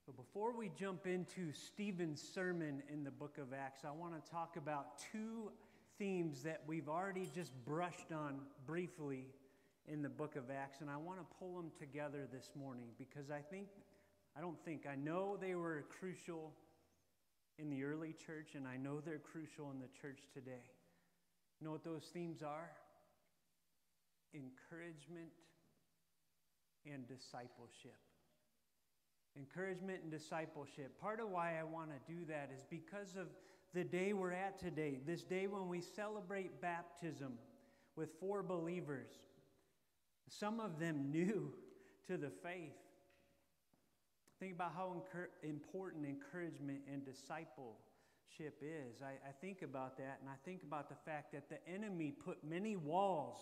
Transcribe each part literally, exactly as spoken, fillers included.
But before we jump into Stephen's sermon in the book of Acts, I want to talk about two themes that we've already just brushed on briefly in the book of Acts, and I want to pull them together this morning because I think, I don't think, I know they were crucial in the early church, and I know they're crucial in the church today. You know what those themes are? Encouragement and discipleship. Encouragement and discipleship. Part of why I want to do that is because of the day we're at today, this day when we celebrate baptism with four believers, some of them new to the faith. Think about how incur- important encouragement and discipleship is. I, I think about that, and I think about the fact that the enemy put many walls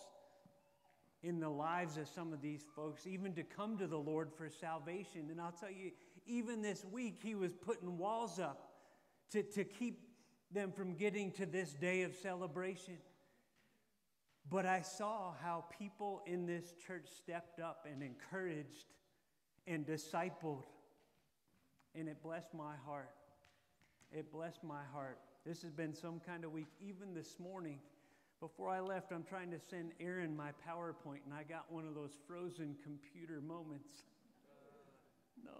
in the lives of some of these folks, even to come to the Lord for salvation. And I'll tell you, even this week, he was putting walls up to, to keep them from getting to this day of celebration. But I saw how people in this church stepped up and encouraged and discipled. And it blessed my heart. It blessed my heart. This has been some kind of week. Even this morning, before I left, I'm trying to send Aaron my PowerPoint, and I got one of those frozen computer moments. No.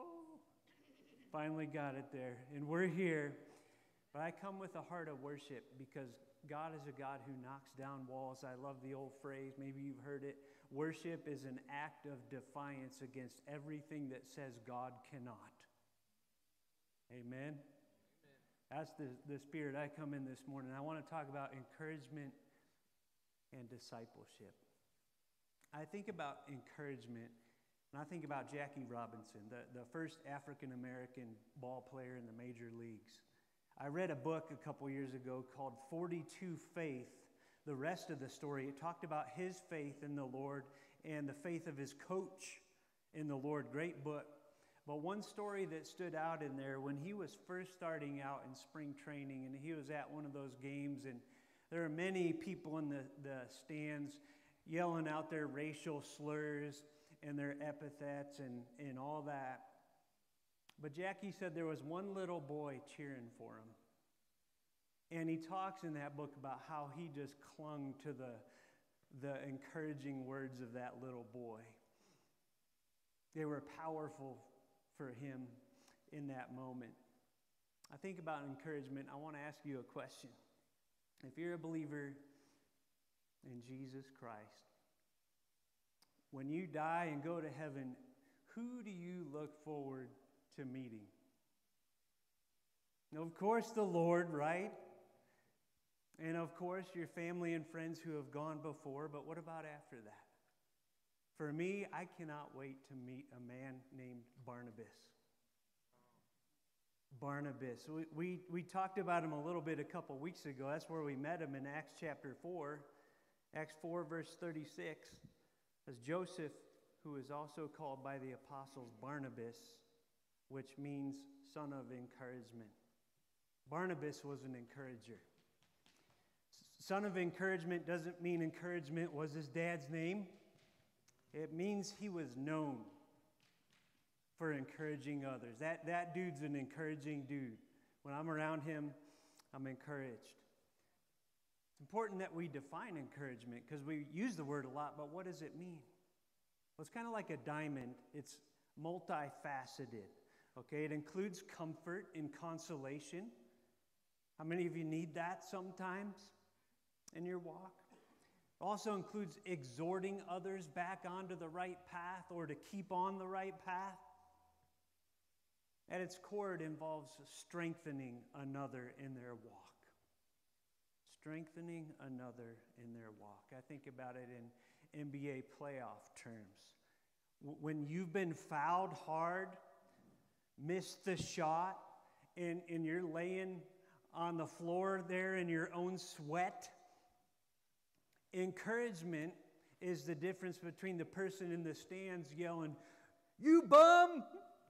Finally got it there. And we're here. But I come with a heart of worship because God is a God who knocks down walls. I love the old phrase. Maybe you've heard it. Worship is an act of defiance against everything that says God cannot. Amen? Amen. That's the, the spirit I come in this morning. I want to talk about encouragement and discipleship. I think about encouragement, and I think about Jackie Robinson, the, the first African-American ball player in the major leagues. I read a book a couple years ago called forty-two Faith. The rest of the story, it talked about his faith in the Lord and the faith of his coach in the Lord. Great book. But one story that stood out in there, when he was first starting out in spring training, and he was at one of those games, and there are many people in the, the stands yelling out their racial slurs and their epithets and, and all that. But Jackie said there was one little boy cheering for him. And he talks in that book about how he just clung to the, the encouraging words of that little boy. They were powerful for him in that moment. I think about encouragement. I want to ask you a question. If you're a believer in Jesus Christ, when you die and go to heaven, who do you look forward to meeting? Now, of course, the Lord, right? And of course, your family and friends who have gone before, but what about after that? For me, I cannot wait to meet a man named Barnabas. Barnabas. We, we, we talked about him a little bit a couple weeks ago. That's where we met him in Acts chapter four. Acts four, verse thirty-six. As Joseph, who is also called by the apostles Barnabas, which means son of encouragement. Barnabas was an encourager. Son of encouragement doesn't mean encouragement was his dad's name. It means he was known for encouraging others. That, that dude's an encouraging dude. When I'm around him, I'm encouraged. It's important that we define encouragement because we use the word a lot, but what does it mean? Well, it's kind of like a diamond. It's multifaceted. Okay, it includes comfort and consolation. How many of you need that sometimes in your walk? It also includes exhorting others back onto the right path or to keep on the right path. At its core, it involves strengthening another in their walk. Strengthening another in their walk. I think about it in N B A playoff terms. When you've been fouled hard, missed the shot, and, and you're laying on the floor there in your own sweat, encouragement is the difference between the person in the stands yelling, "You bum!"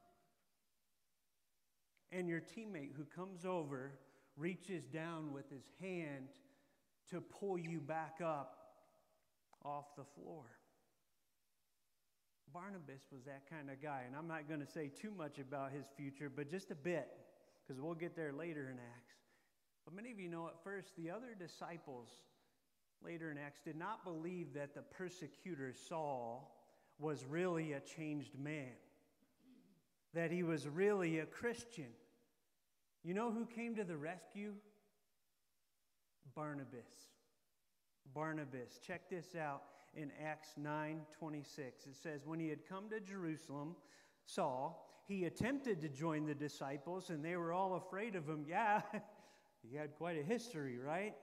and your teammate who comes over, reaches down with his hand to pull you back up off the floor. Barnabas was that kind of guy. And I'm not going to say too much about his future, but just a bit, because we'll get there later in Acts. But many of you know at first, the other disciples later in Acts did not believe that the persecutor Saul was really a changed man, that he was really a Christian. You know who came to the rescue? Barnabas. Barnabas. Check this out in Acts nine twenty-six. It says, when he had come to Jerusalem, Saul, he attempted to join the disciples, and they were all afraid of him. Yeah, he had quite a history, right?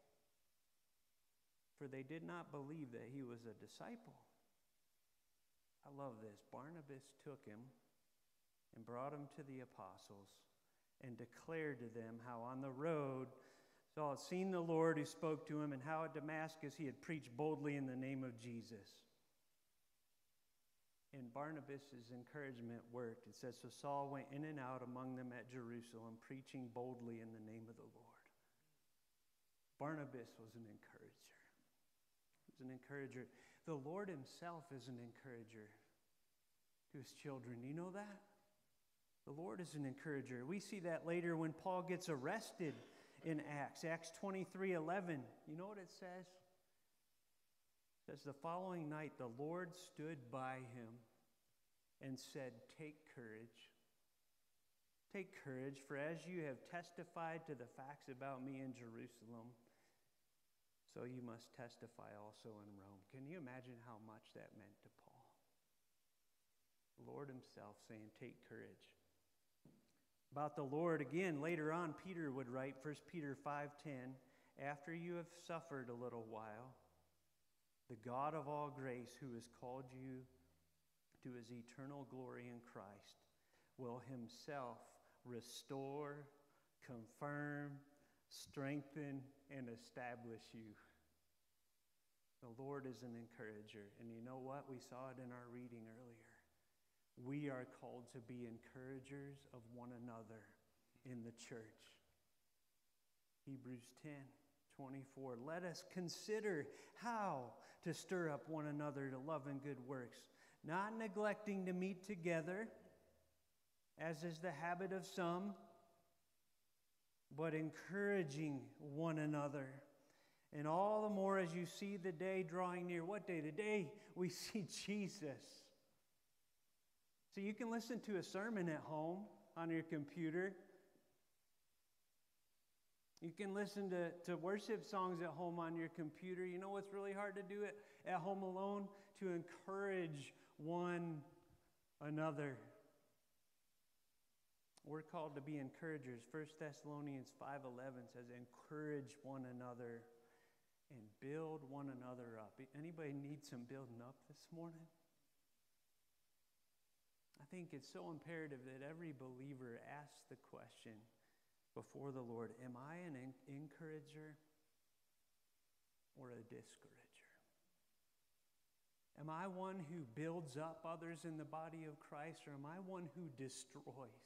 For they did not believe that he was a disciple. I love this. Barnabas took him and brought him to the apostles and declared to them how on the road Saul had seen the Lord who spoke to him, and how at Damascus he had preached boldly in the name of Jesus. And Barnabas' encouragement worked. It says, so Saul went in and out among them at Jerusalem, preaching boldly in the name of the Lord. Barnabas was an encourager. He was an encourager. The Lord himself is an encourager to his children. You know that? The Lord is an encourager. We see that later when Paul gets arrested in Acts. Acts twenty-three eleven. You know what it says? It says, the following night the Lord stood by him and said, take courage. Take courage, for as you have testified to the facts about me in Jerusalem, so you must testify also in Rome. Can you imagine how much that meant to Paul? The Lord himself saying, take courage. About the Lord, again, later on, Peter would write, First Peter five ten, after you have suffered a little while, the God of all grace, who has called you to his eternal glory in Christ, will himself restore, confirm, strengthen, and establish you. The Lord is an encourager. And you know what? We saw it in our reading earlier. We are called to be encouragers of one another in the church. Hebrews ten twenty-four. Let us consider how to stir up one another to love and good works, not neglecting to meet together, as is the habit of some, but encouraging one another. And all the more as you see the day drawing near. What day? The day we see Jesus. So you can listen to a sermon at home on your computer. You can listen to, to worship songs at home on your computer. You know what's really hard to do it at home alone? To encourage one another. We're called to be encouragers. First Thessalonians five eleven says, encourage one another and build one another up. Anybody need some building up this morning? I think it's so imperative that every believer asks the question before the Lord, am I an encourager or a discourager? Am I one who builds up others in the body of Christ, or am I one who destroys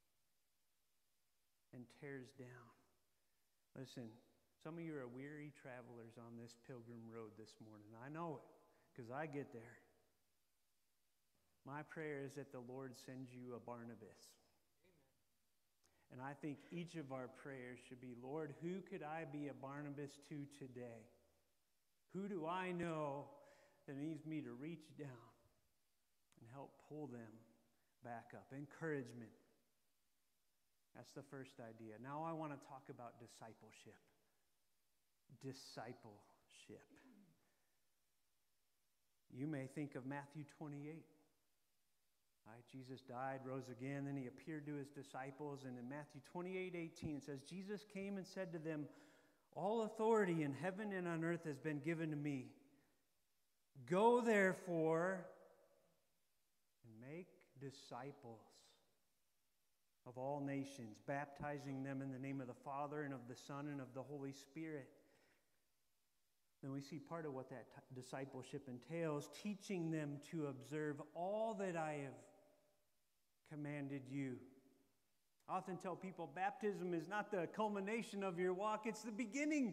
and tears down? Listen, some of you are weary travelers on this pilgrim road this morning. I know it, because I get there. My prayer is that the Lord sends you a Barnabas. Amen. And I think each of our prayers should be, Lord, who could I be a Barnabas to today? Who do I know that needs me to reach down and help pull them back up? Encouragement. That's the first idea. Now I want to talk about discipleship. Discipleship. You may think of Matthew twenty-eight. Right, Jesus died, rose again, then he appeared to his disciples, and in Matthew twenty-eight eighteen it says, Jesus came and said to them, all authority in heaven and on earth has been given to me. Go therefore and make disciples of all nations, baptizing them in the name of the Father and of the Son and of the Holy Spirit. Then we see part of what that t- discipleship entails, teaching them to observe all that I have commanded you. I often tell people baptism is not the culmination of your walk, it's the beginning.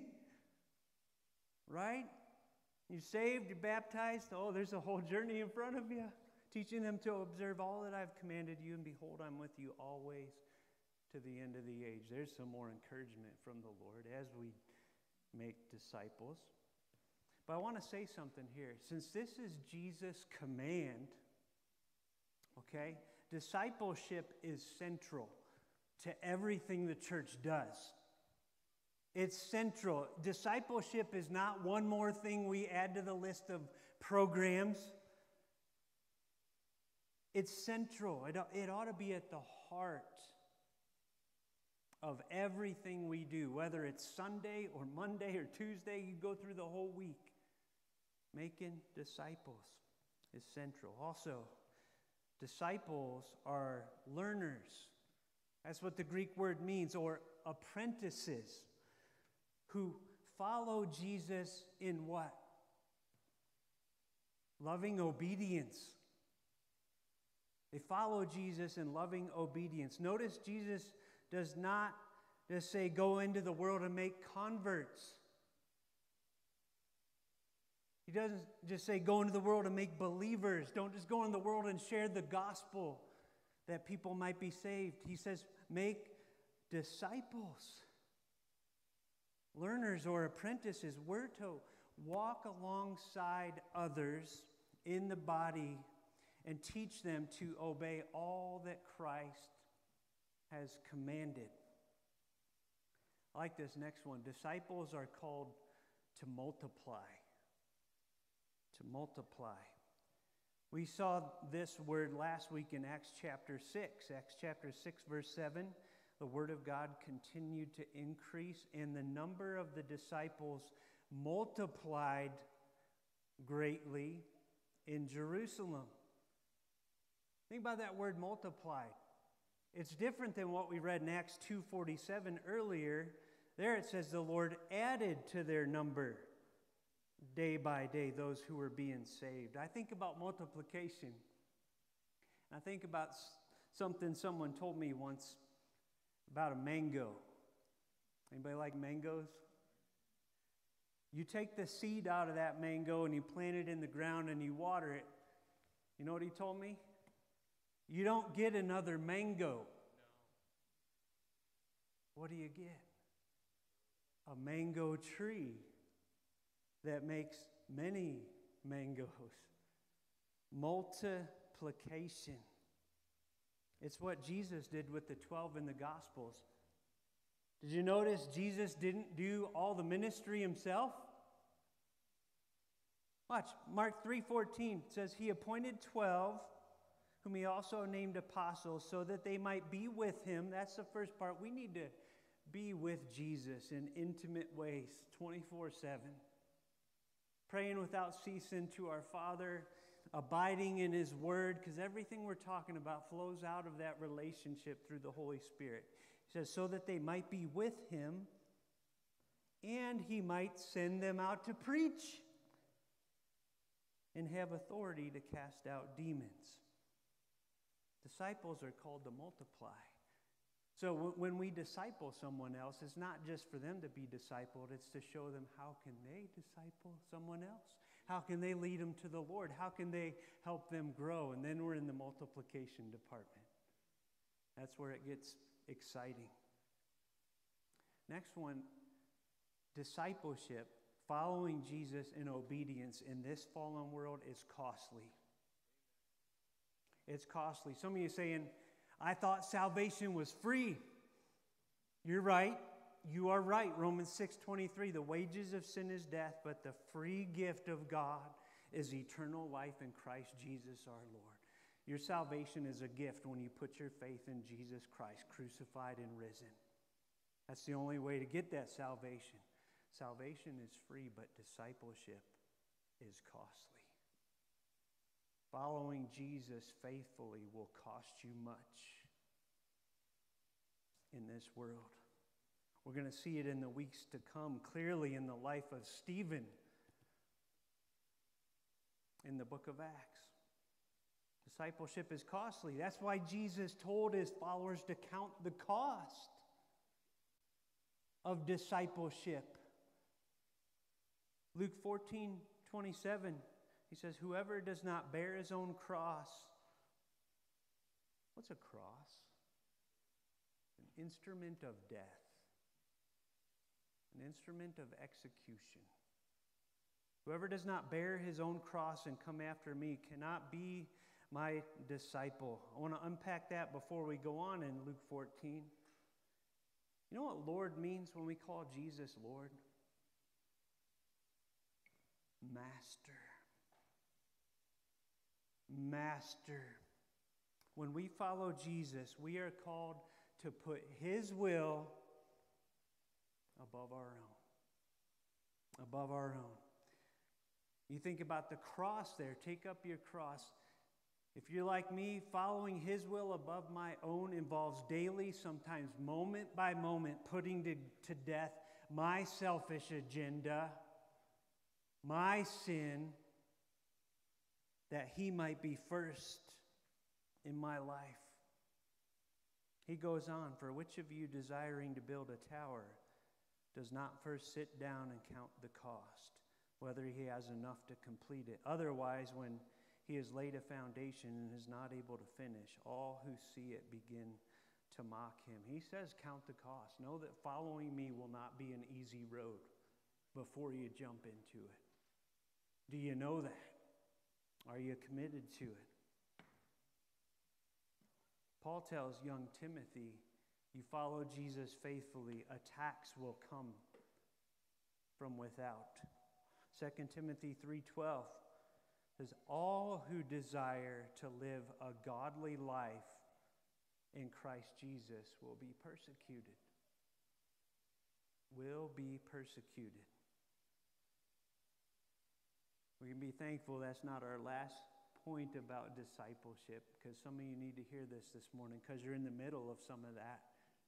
Right? You're saved, you're baptized. Oh, there's a whole journey in front of you. teaching them to observe all that I've commanded you, and behold, I'm with you always to the end of the age. There's some more encouragement from the Lord as we make disciples. But I want to say something here. Since this is Jesus' command, okay, discipleship is central to everything the church does. It's central. Discipleship is not one more thing we add to the list of programs. It's central. It, it ought to be at the heart of everything we do, whether it's Sunday or Monday or Tuesday, you go through the whole week. Making disciples is central. Also, disciples are learners. That's what the Greek word means, or apprentices who follow Jesus in what? Loving obedience. They follow Jesus in loving obedience. Notice Jesus does not just say, go into the world and make converts. He doesn't just say, go into the world and make believers. Don't just go in the world and share the gospel that people might be saved. He says, make disciples. Learners or apprentices. We're to walk alongside others in the body and teach them to obey all that Christ has commanded. I like this next one. Disciples are called to multiply. To multiply. We saw this word last week in Acts chapter six. Acts chapter six, verse seven. The word of God continued to increase, and the number of the disciples multiplied greatly in Jerusalem. Think about that word multiplied. It's different than what we read in Acts two forty-seven earlier. There it says the Lord added to their number day by day those who were being saved. I think about multiplication. I think about something someone told me once about a mango. Anybody like mangoes? You take the seed out of that mango and you plant it in the ground and you water it. You know what he told me? You don't get another mango. No. What do you get? A mango tree that makes many mangoes. Multiplication. It's what Jesus did with the twelve in the Gospels. Did you notice Jesus didn't do all the ministry himself? Watch, Mark three fourteen says, he appointed twelve, whom he also named apostles, so that they might be with him. That's the first part. We need to be with Jesus in intimate ways, twenty-four seven. Praying without ceasing to our Father, abiding in his word, because everything we're talking about flows out of that relationship through the Holy Spirit. He says, so that they might be with him, and he might send them out to preach and have authority to cast out demons. Disciples are called to multiply. So w- when we disciple someone else, it's not just for them to be discipled, it's to show them how can they disciple someone else? How can they lead them to the Lord? How can they help them grow? And then we're in the multiplication department. That's where it gets exciting. Next one, discipleship, following Jesus in obedience in this fallen world is costly. It's costly. Some of you are saying, I thought salvation was free. You're right. You are right. Romans six twenty-three, the wages of sin is death, but the free gift of God is eternal life in Christ Jesus our Lord. Your salvation is a gift when you put your faith in Jesus Christ, crucified and risen. That's the only way to get that salvation. Salvation is free, but discipleship is costly. Following Jesus faithfully will cost you much in this world. We're going to see it in the weeks to come, clearly in the life of Stephen in the book of Acts. Discipleship is costly. That's why Jesus told his followers to count the cost of discipleship. Luke fourteen twenty-seven He says, whoever does not bear his own cross. What's a cross? An instrument of death. An instrument of execution. Whoever does not bear his own cross and come after me cannot be my disciple. I want to unpack that before we go on in Luke fourteen. You know what Lord means when we call Jesus Lord? Master. Master. When we follow Jesus, we are called to put his will above our own. Above our own. You think about the cross there. Take up your cross. If you're like me, following his will above my own involves daily, sometimes moment by moment, putting to, to death my selfish agenda, my sin, that he might be first in my life. He goes on, for which of you desiring to build a tower does not first sit down and count the cost, whether he has enough to complete it? Otherwise, when he has laid a foundation and is not able to finish, all who see it begin to mock him. He says, count the cost. Know that following me will not be an easy road before you jump into it. Do you know that? Are you committed to it? Paul tells young Timothy, you follow Jesus faithfully, attacks will come from without. Second Timothy three twelve says, all who desire to live a godly life in Christ Jesus will be persecuted. Will be persecuted. We can be thankful that's not our last point about discipleship, because some of you need to hear this this morning because you're in the middle of some of that,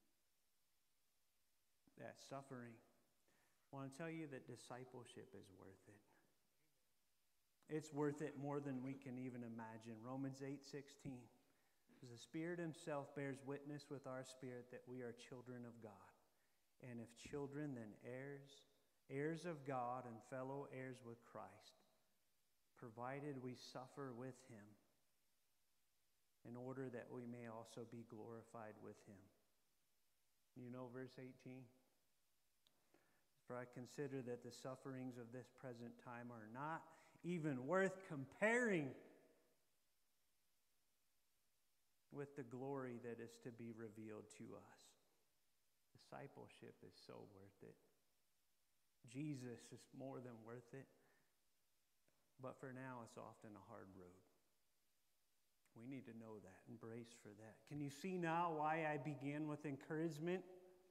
that suffering. I want to tell you that discipleship is worth it. It's worth it more than we can even imagine. Romans eight sixteen. The Spirit himself bears witness with our spirit that we are children of God. And if children, then heirs, heirs of God and fellow heirs with Christ, provided we suffer with him, in order that we may also be glorified with him. You know verse eighteen? For I consider that the sufferings of this present time are not even worth comparing with the glory that is to be revealed to us. Discipleship is so worth it. Jesus is more than worth it. But for now, it's often a hard road. We need to know that, embrace for that. Can you see now why I began with encouragement?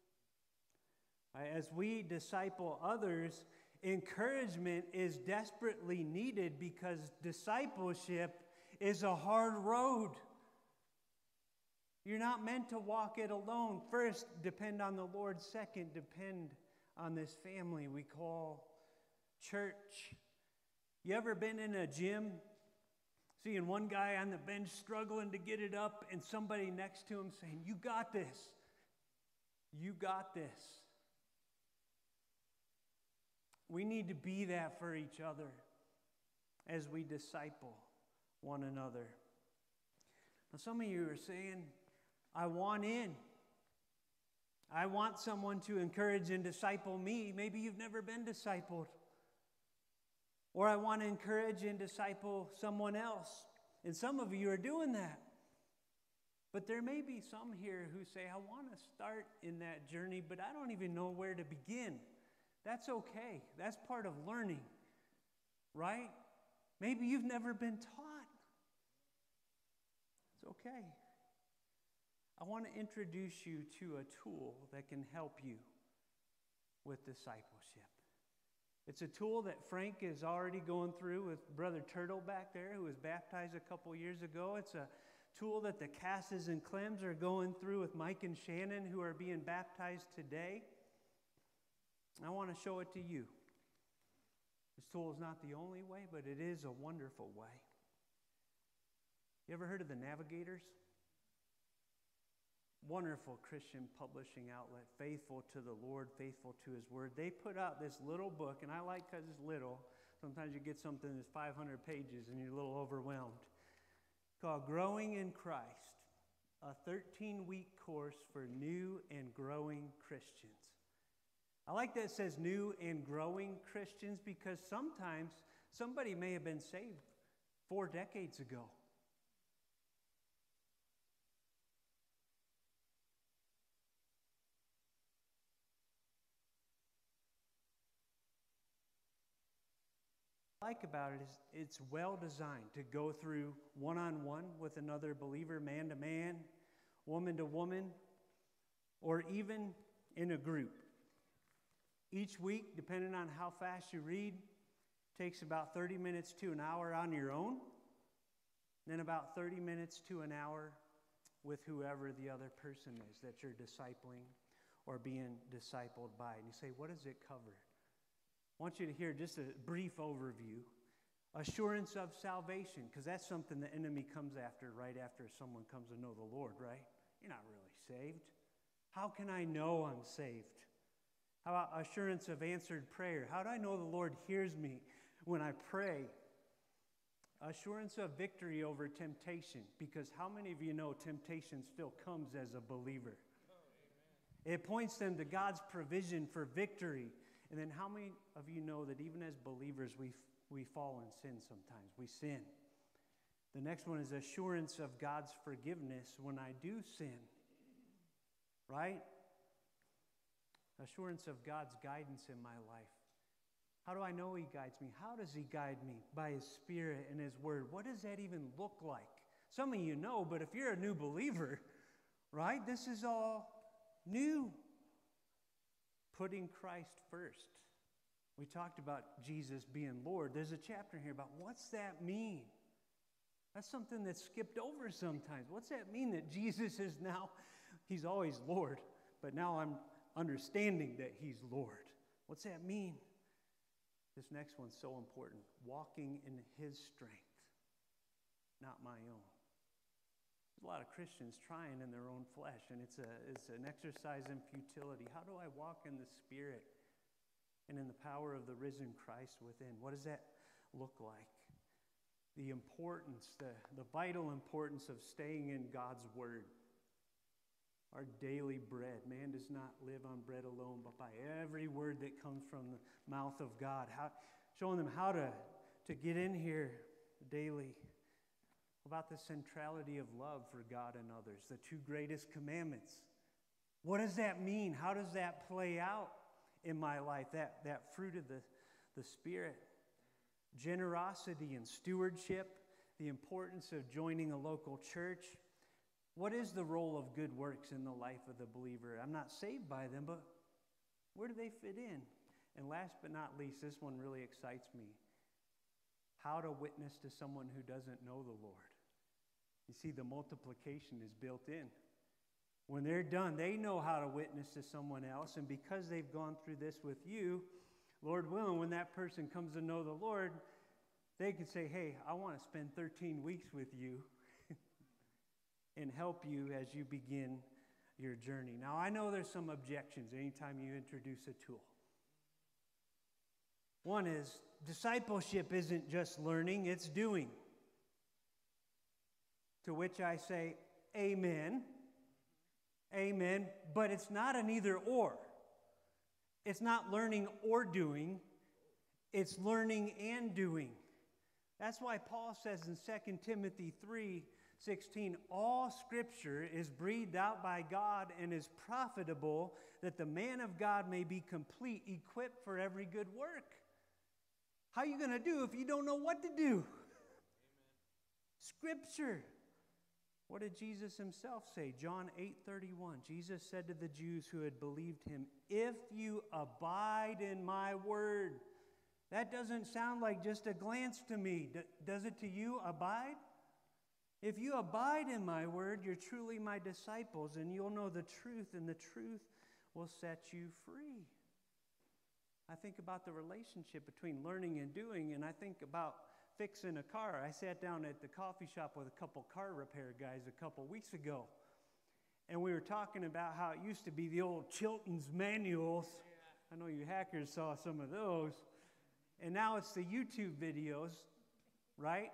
As we disciple others, encouragement is desperately needed because discipleship is a hard road. You're not meant to walk it alone. First, depend on the Lord. Second, depend on this family we call church. You ever been in a gym, seeing one guy on the bench struggling to get it up, and somebody next to him saying, you got this. You got this. We need to be that for each other as we disciple one another. Now, some of you are saying, I want in. I want someone to encourage and disciple me. Maybe you've never been discipled. Or I want to encourage and disciple someone else. And some of you are doing that. But there may be some here who say, I want to start in that journey, but I don't even know where to begin. That's okay. That's part of learning, right? Maybe you've never been taught. It's okay. I want to introduce you to a tool that can help you with discipleship. It's a tool that Frank is already going through with Brother Turtle back there, who was baptized a couple years ago. It's a tool that the Casses and Clems are going through with Mike and Shannon, who are being baptized today. I want to show it to you. This tool is not the only way, but it is a wonderful way. You ever heard of the Navigators? Wonderful Christian publishing outlet, faithful to the Lord, faithful to his word. They put out this little book, and I like because it's little, Sometimes you get something that's five hundred pages and you're a little overwhelmed. Called Growing in Christ, a thirteen-week course for new and growing Christians. I like that it says new and growing Christians because sometimes somebody may have been saved four decades ago. What I like about it is it's well designed to go through one-on-one with another believer, man to man, woman to woman, or even in a group. Each week, depending on how fast you read, takes about thirty minutes to an hour on your own, then about thirty minutes to an hour with whoever the other person is that you're discipling or being discipled by. And you say, what does it cover? I want you to hear just a brief overview. Assurance of salvation, because that's something the enemy comes after right after someone comes to know the Lord, right? You're not really saved. How can I know I'm saved? How about assurance of answered prayer? How do I know the Lord hears me when I pray? Assurance of victory over temptation, because how many of you know temptation still comes as a believer? Oh, it points them to God's provision for victory. And then how many of you know that even as believers, we, we fall in sin sometimes? We sin. The next one is assurance of God's forgiveness when I do sin. Right? Assurance of God's guidance in my life. How do I know He guides me? How does He guide me? By His Spirit and His Word. What does that even look like? Some of you know, but if you're a new believer, right, this is all new. Putting Christ first. We talked about Jesus being Lord. There's a chapter here about what's that mean? That's something that's skipped over sometimes. What's that mean that Jesus is now, He's always Lord, but now I'm understanding that He's Lord. What's that mean? This next one's so important. Walking in His strength, not my own. There's a lot of Christians trying in their own flesh, and it's a it's an exercise in futility. How do I walk in the Spirit and in the power of the risen Christ within? What does that look like? The importance, the, the vital importance of staying in God's Word. Our daily bread. Man does not live on bread alone, but by every word that comes from the mouth of God. How, showing them how to, to get in here daily. About the centrality of love for God and others. The two greatest commandments. What does that mean? How does that play out in my life? That, that fruit of the, the Spirit. Generosity and stewardship. The importance of joining a local church. What is the role of good works in the life of the believer? I'm not saved by them, but where do they fit in? And last but not least, this one really excites me. How to witness to someone who doesn't know the Lord. You see, the multiplication is built in. When they're done, they know how to witness to someone else, and because they've gone through this with you, Lord willing, when that person comes to know the Lord, they can say, hey, I want to spend thirteen weeks with you and help you as you begin your journey. Now, I know there's some objections anytime you introduce a tool. One is, discipleship isn't just learning, it's doing. To which I say, amen, amen, but it's not an either or. It's not learning or doing, it's learning and doing. That's why Paul says in Second Timothy three sixteen, all Scripture is breathed out by God and is profitable, that the man of God may be complete, equipped for every good work. How are you going to do if you don't know what to do? Amen. Scripture. What did Jesus Himself say? John eight thirty-one. Jesus said to the Jews who had believed Him, if you abide in my word. That doesn't sound like just a glance to me. Does it to you, abide? If you abide in my word, you're truly my disciples, and you'll know the truth, and the truth will set you free. I think about the relationship between learning and doing, and I think about fixing a car. I sat down at the coffee shop with a couple car repair guys a couple weeks ago, and we were talking about how it used to be the old Chilton's manuals. I know you hackers saw some of those. And now it's the YouTube videos, right?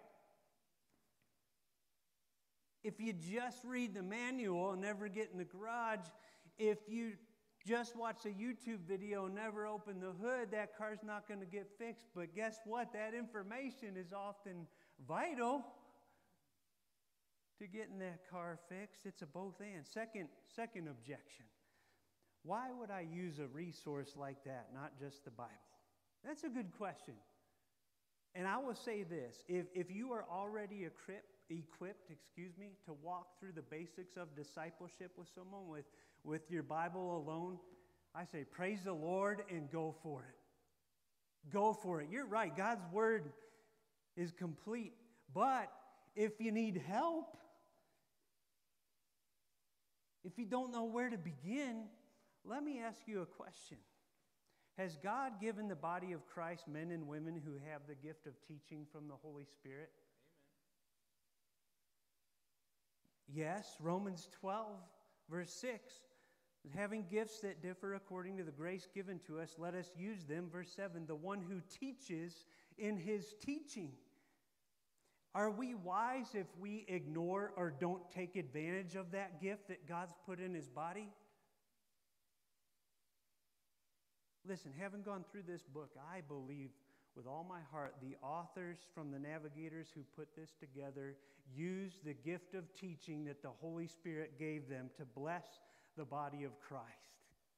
If you just read the manual and never get in the garage, if you just watch a YouTube video and never open the hood, that car's not going to get fixed. But guess what? That information is often vital to getting that car fixed. It's a both and. Second, second objection. Why would I use a resource like that, not just the Bible? That's a good question. And I will say this. If, if you are already equipped, equipped, excuse me, to walk through the basics of discipleship with someone with, with your Bible alone, I say praise the Lord and go for it. Go for it. You're right. God's word is complete. But if you need help, if you don't know where to begin, let me ask you a question. Has God given the body of Christ men and women who have the gift of teaching from the Holy Spirit? Amen. Yes, Romans twelve, verse six. Having gifts that differ according to the grace given to us, let us use them. Verse seven, the one who teaches in his teaching. Are we wise if we ignore or don't take advantage of that gift that God's put in his body? Listen, having gone through this book, I believe with all my heart the authors from the Navigators who put this together used the gift of teaching that the Holy Spirit gave them to bless the body of Christ.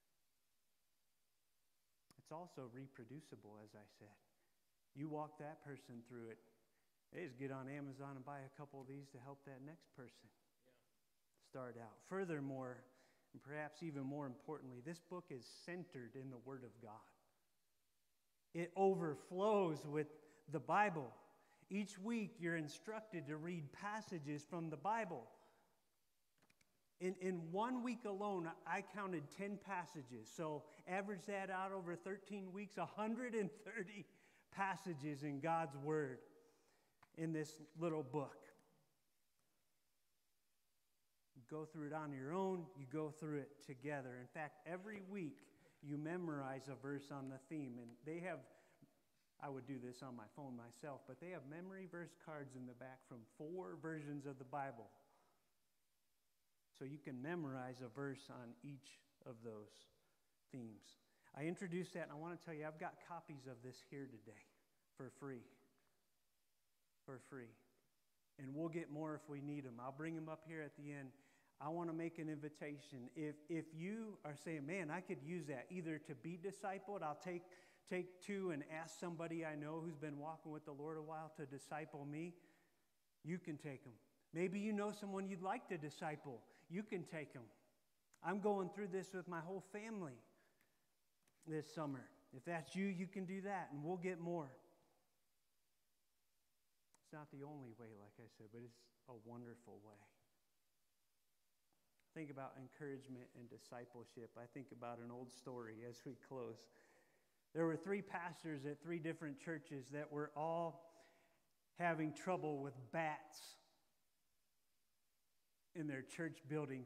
It's also reproducible, as I said. You walk that person through it. They just get on Amazon and buy a couple of these to help that next person yeah. start out. Furthermore, and perhaps even more importantly, this book is centered in the Word of God. It overflows with the Bible. Each week you're instructed to read passages from the Bible. In, in one week alone, I counted ten passages. So average that out over thirteen weeks, one hundred thirty passages in God's Word in this little book. You go through it on your own, you go through it together. In fact, every week you memorize a verse on the theme. And they have, I would do this on my phone myself, but they have memory verse cards in the back from four versions of the Bible. So you can memorize a verse on each of those themes. I introduced that, and I want to tell you, I've got copies of this here today for free. For free. And we'll get more if we need them. I'll bring them up here at the end. I want to make an invitation. If if you are saying, man, I could use that, either to be discipled, I'll take, take two and ask somebody I know who's been walking with the Lord a while to disciple me, you can take them. Maybe you know someone you'd like to disciple. You can take them. I'm going through this with my whole family this summer. If that's you, you can do that, and we'll get more. It's not the only way, like I said, but it's a wonderful way. Think about encouragement and discipleship. I think about an old story as we close. There were three pastors at three different churches that were all having trouble with bats in their church building.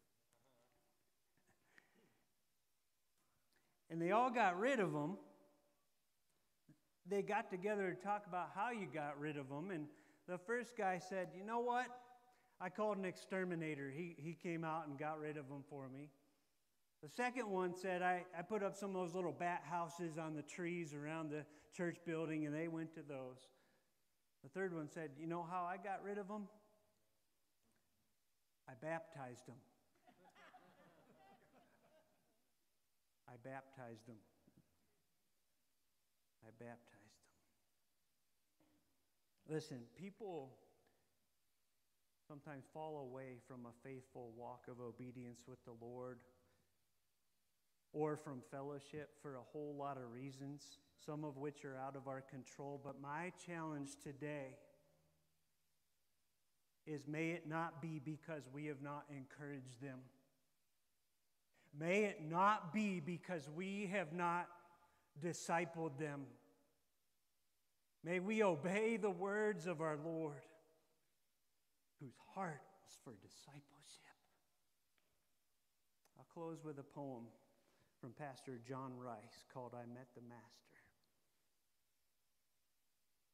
And they all got rid of them. They got together to talk about how you got rid of them. And the first guy said, you know what? I called an exterminator. He, he came out and got rid of them for me. The second one said, I, I put up some of those little bat houses on the trees around the church building, and they went to those. The third one said, you know how I got rid of them? I baptized them. I baptized them. I baptized them. Listen, people sometimes fall away from a faithful walk of obedience with the Lord or from fellowship for a whole lot of reasons, some of which are out of our control. But my challenge today is, may it not be because we have not encouraged them. May it not be because we have not discipled them. May we obey the words of our Lord, whose heart was for discipleship. I'll close with a poem from Pastor John Rice called I Met the Master.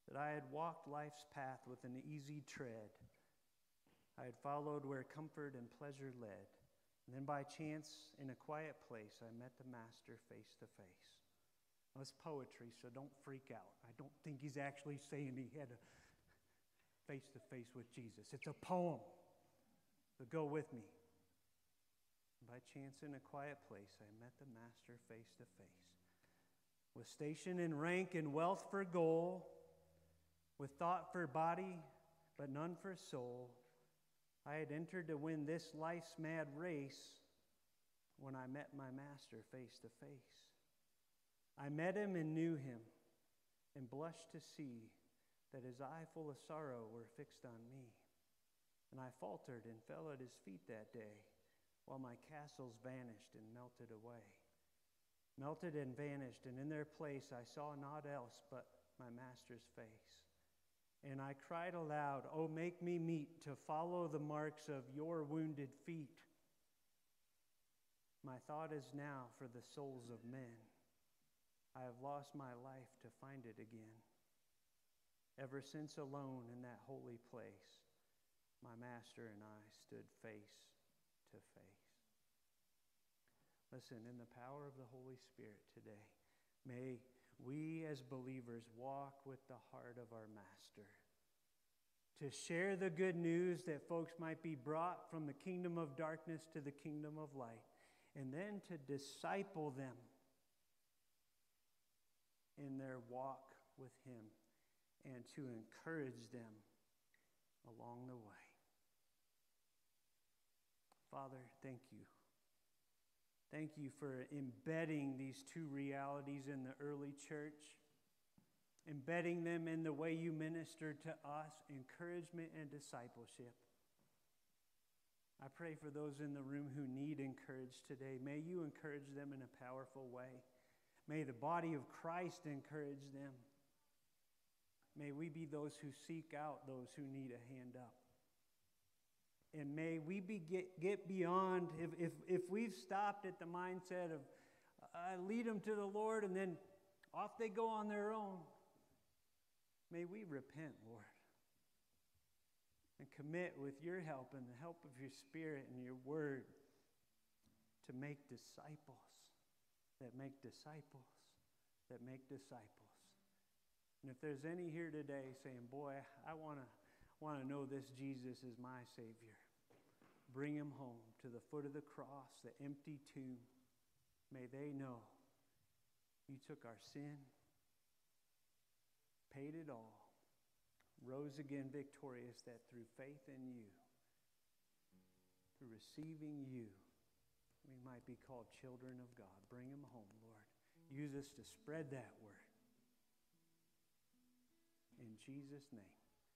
that I had walked life's path with an easy tread. I had followed where comfort and pleasure led. And then by chance, in a quiet place, I met the Master face to face. Well, it's poetry, so don't freak out. I don't think he's actually saying he had a face to face with Jesus. It's a poem. But go with me. By chance, in a quiet place, I met the Master face to face. With station and rank and wealth for goal, with thought for body, but none for soul, I had entered to win this life's mad race when I met my Master face to face. I met him and knew him, and blushed to see that his eye full of sorrow were fixed on me. And I faltered and fell at his feet that day, while my castles vanished and melted away. Melted and vanished, and in their place I saw naught else but my Master's face. And I cried aloud, "Oh, make me meet to follow the marks of your wounded feet." My thought is now for the souls of men. I have lost my life to find it again. Ever since alone in that holy place, my Master and I stood face to face. Listen, in the power of the Holy Spirit today, may we as believers walk with the heart of our Master, to share the good news that folks might be brought from the kingdom of darkness to the kingdom of light, and then to disciple them in their walk with him, and to encourage them along the way. Father, thank you. Thank you for embedding these two realities in the early church, embedding them in the way you ministered to us, encouragement and discipleship. I pray for those in the room who need encouraged today. May you encourage them in a powerful way. May the body of Christ encourage them. May we be those who seek out those who need a hand up. And may we be get, get beyond, if, if, if we've stopped at the mindset of, I lead them to the Lord and then off they go on their own. May we repent, Lord, and commit with your help and the help of your Spirit and your word to make disciples that make disciples that make disciples. And if there's any here today saying, boy, I want to want to know this Jesus is my Savior, bring him home to the foot of the cross, the empty tomb. May they know you took our sin, paid it all, rose again victorious, that through faith in you, through receiving you, we might be called children of God. Bring them home, Lord. Use us to spread that word. In Jesus' name.